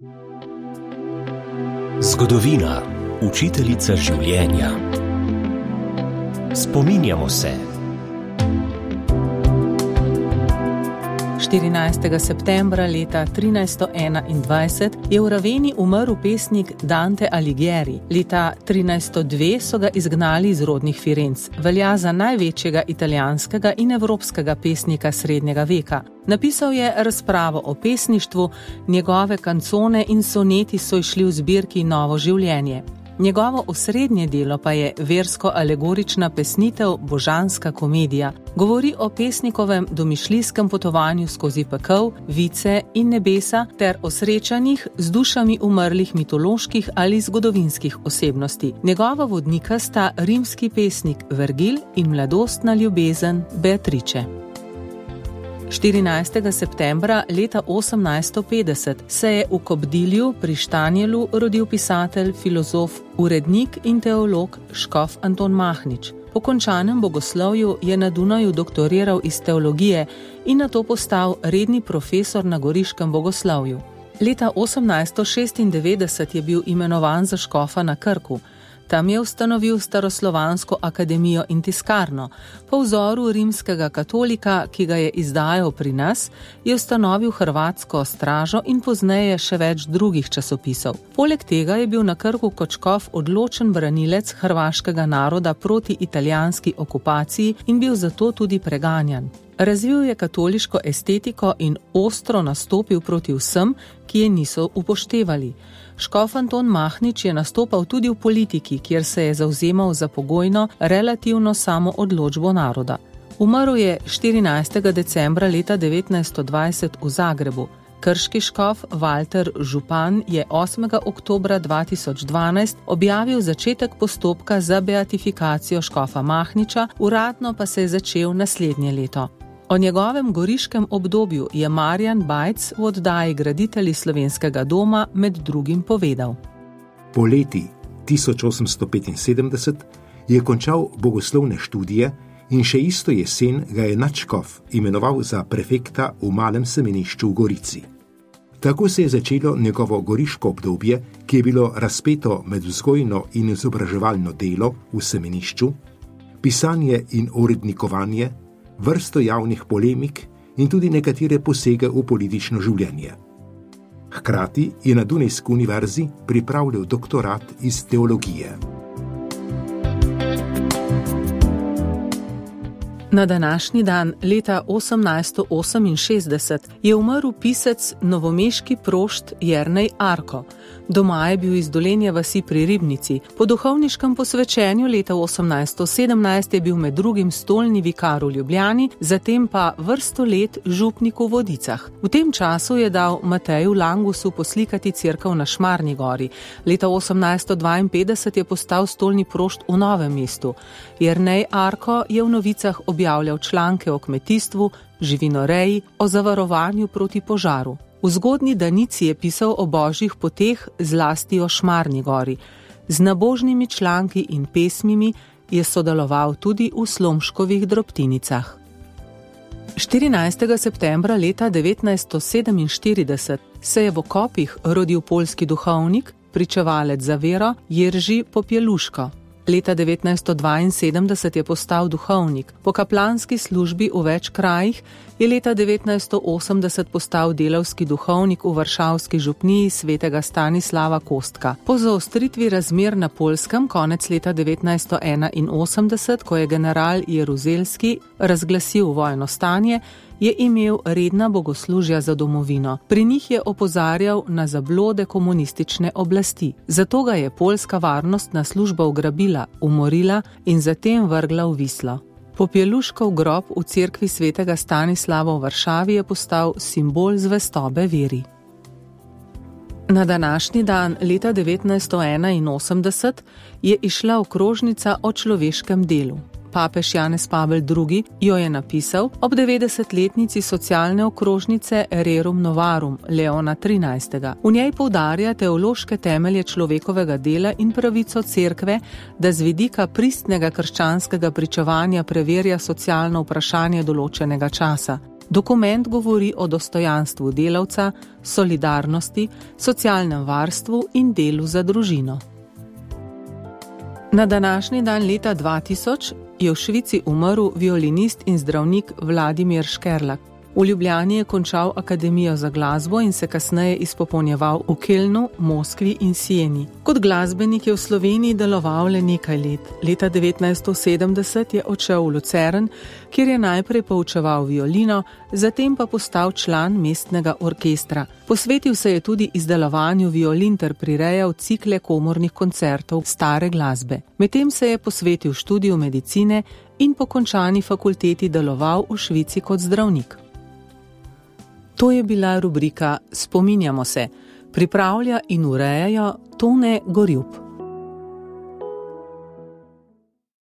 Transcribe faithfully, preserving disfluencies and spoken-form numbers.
Zgodovina, učiteljica življenja. Spominjamo se. štirinajstega septembra leta trinajststo enaindvajset je v Raveni umrl pesnik Dante Alighieri. Leta trinajststo dve so ga izgnali iz rodnih Firenc. Velja za največjega italijanskega in evropskega pesnika srednjega veka. Napisal je razpravo o pesništvu, njegove kancone in soneti so išli v zbirki Novo življenje. Njegovo osrednje delo pa je versko-alegorična pesnitev Božanska komedija. Govori o pesnikovem domišljijskem potovanju skozi pekel, vice in nebesa ter o srečanjih z dušami umrlih mitoloških ali zgodovinskih osebnosti. Njegova vodnika sta rimski pesnik Vergil in mladostna ljubezen Beatrice. štirinajstega septembra leta osemnajststo petdeset se je v Kobdilju pri Štanjelu rodil pisatelj, filozof, urednik in teolog škof Anton Mahnič. Po končanem bogoslovju je na Dunaju doktoriral iz teologije in nato postal redni profesor na goriškem bogoslovju. Leta osemnajststo šestindevetdeset je bil imenovan za škofa na Krku. Tam je ustanovil staroslovansko akademijo in tiskarno. Po vzoru rimskega katolika, ki ga je izdajal pri nas, je ustanovil hrvatsko stražo in pozneje še več drugih časopisov. Poleg tega je bil na Krku kot škof odločen branilec hrvaškega naroda proti italijanski okupaciji in bil zato tudi preganjan. Razvil je katoliško estetiko in ostro nastopil proti vsem, ki je niso upoštevali. Škof Anton Mahnič je nastopal tudi v politiki, kjer se je zavzemal za pogojno, relativno samoodločbo naroda. Umrl je štirinajstega decembra leta devetnajststo dvajset v Zagrebu. Krški škof Valter Župan je osmega oktobra dva tisoč dvanajst objavil začetek postopka za beatifikacijo škofa Mahniča, uradno pa se je začel naslednje leto. O njegovem goriškem obdobju je Marjan Bajc v oddaji Graditelji slovenskega doma med drugim povedal. Poleti tisoč osemsto petinsedemdeset je končal bogoslovne študije in še isto jesen ga je nadškof imenoval za prefekta v Malem semenišču v Gorici. Tako se je začelo njegovo goriško obdobje, ki je bilo razpeto med vzgojno in izobraževalno delo v semenišču, pisanje in urednikovanje, vrsto javnih polemik in tudi nekatere posege v politično življenje. Hkrati je na Dunajski univerzi pripravljal doktorat iz teologije. Na današnji dan leta osemnajststo oseminšestdeset je umrl pisec novomeški prošt Jernej Arko. Doma je bil iz Dolenje vasi pri Ribnici. Po duhovniškem posvečenju leta osemnajststo sedemnajst je bil med drugim stolni vikar v Ljubljani, zatem pa vrsto let župnik v Vodicah. V tem času je dal Mateju Langusu poslikati cerkev na Šmarni gori. Leta osemnajststo dvainpetdeset je postal stolni prošt v Novem mestu. Jernej Arko je v Novicah objavljal članke o kmetijstvu, živinoreji, o zavarovanju proti požaru. V zgodnji Danici je pisal o božjih poteh, zlasti o Šmarni gori. Z nabožnimi članki in pesmimi je sodeloval tudi v Slomškovih drobtinicah. štirinajstega septembra leta devetnajststo sedeminštirideset se je v Okopih rodil poljski duhovnik, pričevalec za vero Jerži Popieluško. Leta devetnajststo dvainsedemdeset je postal duhovnik. Po kaplanski službi v več krajih je leta devetnajststo osemdeset postal delavski duhovnik v varšavski župniji svetega Stanislava Kostka. Po zaostritvi razmer na Poljskem konec leta devetnajststo enainosemdeset, ko je general Jeruzelski razglasil vojno stanje, je imel redna bogoslužja za domovino. Pri njih je opozarjal na zablode komunistične oblasti. Zato ga je poljska varnostna služba ugrabila, umorila in zatem vrgla v Vislo. Popieluškov grob v cerkvi svetega Stanislava v Varšavi je postal simbol zvestobe veri. Na današnji dan leta devetnajststo enainosemdeset je izšla okrožnica o človeškem delu. Papež Janez Pavel drugi jo je napisal ob devetdesetletnici socialne okrožnice Rerum Novarum Leona trinajstega. V njej poudarja teološke temelje človekovega dela in pravico cerkve, da z vidika pristnega krščanskega pričevanja preverja socialno vprašanje določenega časa. Dokument govori o dostojanstvu delavca, solidarnosti, socialnem varstvu in delu za družino. Na današnji dan leta dva tisoč je v Švici umrl violinist in zdravnik Vladimir Škerlak. V Ljubljani je končal Akademijo za glasbo in se kasneje izpopolnjeval v Kelnu, Moskvi in Sieni. Kot glasbenik je v Sloveniji deloval le nekaj let. Leta devetnajststo sedemdeset je odšel v Lucern, kjer je najprej poučeval violino, zatem pa postal član mestnega orkestra. Posvetil se je tudi izdelovanju violin ter prirejal cikle komornih koncertov stare glasbe. Medtem se je posvetil študiju medicine in po končani fakulteti deloval v Švici kot zdravnik. To je bila rubrika Spominjamo se. Pripravlja in urejajo Tone Gorjup.